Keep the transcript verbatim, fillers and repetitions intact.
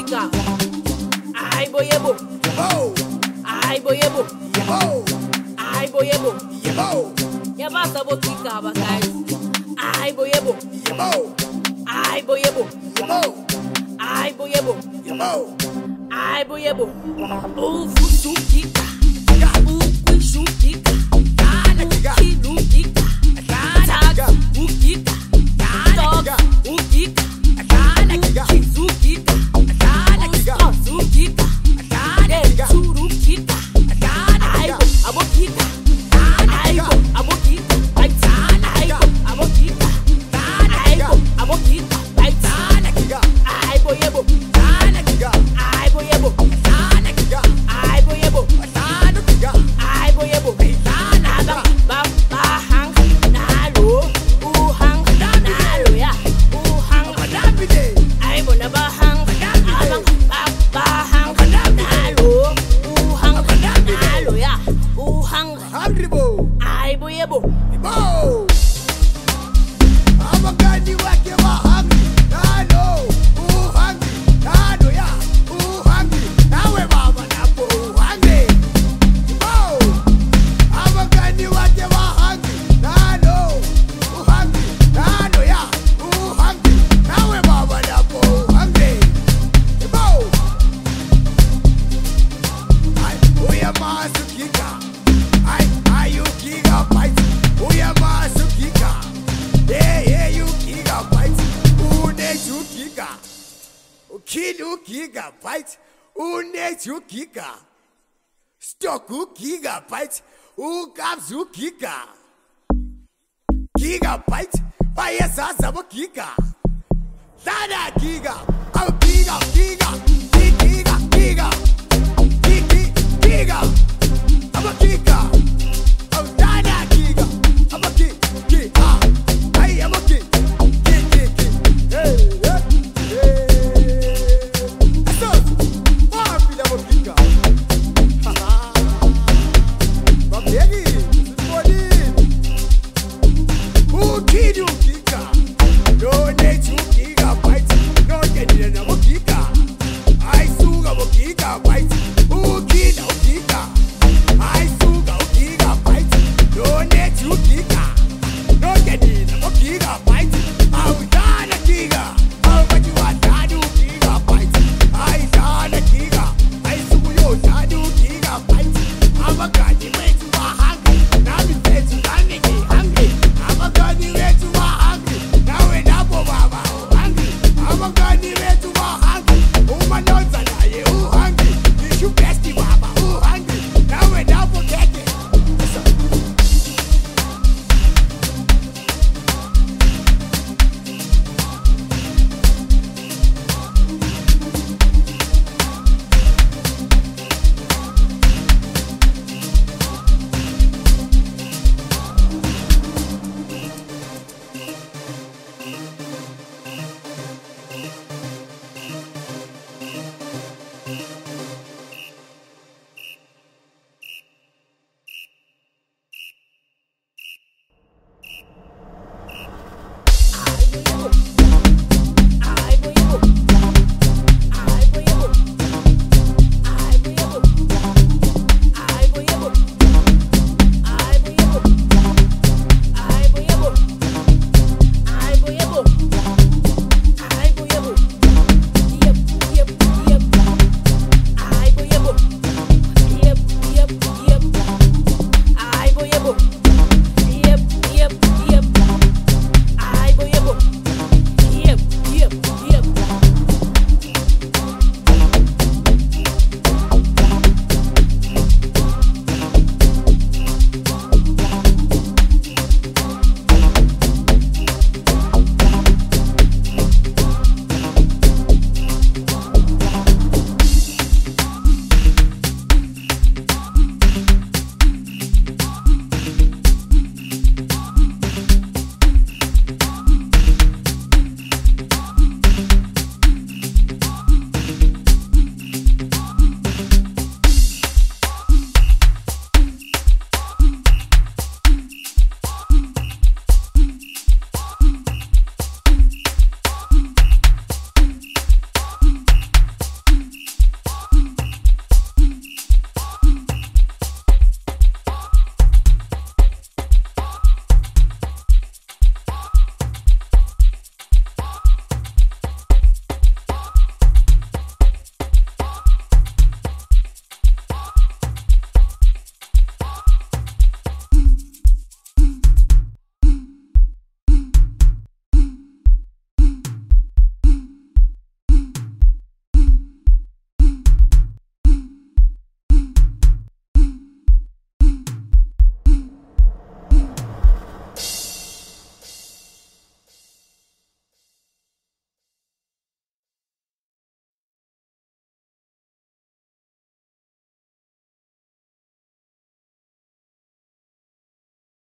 kika. Ai boyebo. Oh, Ai boyebo. oh, Ai boyebo. oh, Ya basa bo kika bakai. Ai boyebo. oh, Ai boyebo. oh, Ai boyebo. oh. Ai boyebo. O fusu kika. O kwishu kika. Kilu kika. Tag ukika. Dog ukika. Kizu kika. Ustozu kika. Churu kika. Aibo abokika. Aibo abokika. Aibo abokika. Aibo abokika. Aibo yebo. Aibo yebo. Aibo yebo. Aibo yebo. Naba ba ba hang nalo u hang nalo ya u hang aibo na ba hang abang ba ba hang nalo u hang nalo ya u hang Haribo, aibo yebo. Bo. Abagani wake wa hungry. Nano, ooh hungry. Nano ya, ooh hungry. Nawe baba napo hungry. Bo. Abagani wake wa hungry. Nano, ooh hungry. Nano ya, ooh hungry. Nawe baba napo hungry. Bo. Ay, uya masukika. Ay, ay, you gigabyte. Uya masukika. Yeah, yeah, you gigabyte. Une you giga. Kilo gigabyte. Une you giga. Stock you gigabyte. U comes you giga. Gigabyte. Vaya sasa mo giga. Sana giga. Oh, giga, giga. Giga, giga. Giga, giga. I'm a giga. Oh, Dana giga. I'm a giga. Giga. I am a giga. Giga, giga. Hey, hey, hey. So, what I'm a giga. Ha ha. But baby, this body. Who killed you, giga? No need to gigabyte. No get it, I'm a giga. I suga a gigabyte. Who killed you, giga? I suga a gigabyte. No need to giga. No get it, I'm a gigabyte. I'm done a giga. Oh, but you are done a gigabyte. I done a giga. I suga you done a gigabyte. I'm a graduate to a hungry. Now we say to hungry, hungry. I'm a graduate to a hungry. Now we're up over hungry. I'm a graduate to a hungry. Oh, my nose and I, oh, hungry. You should best be wabba, oh, hungry. Now we're up for getting. Aibo yebo.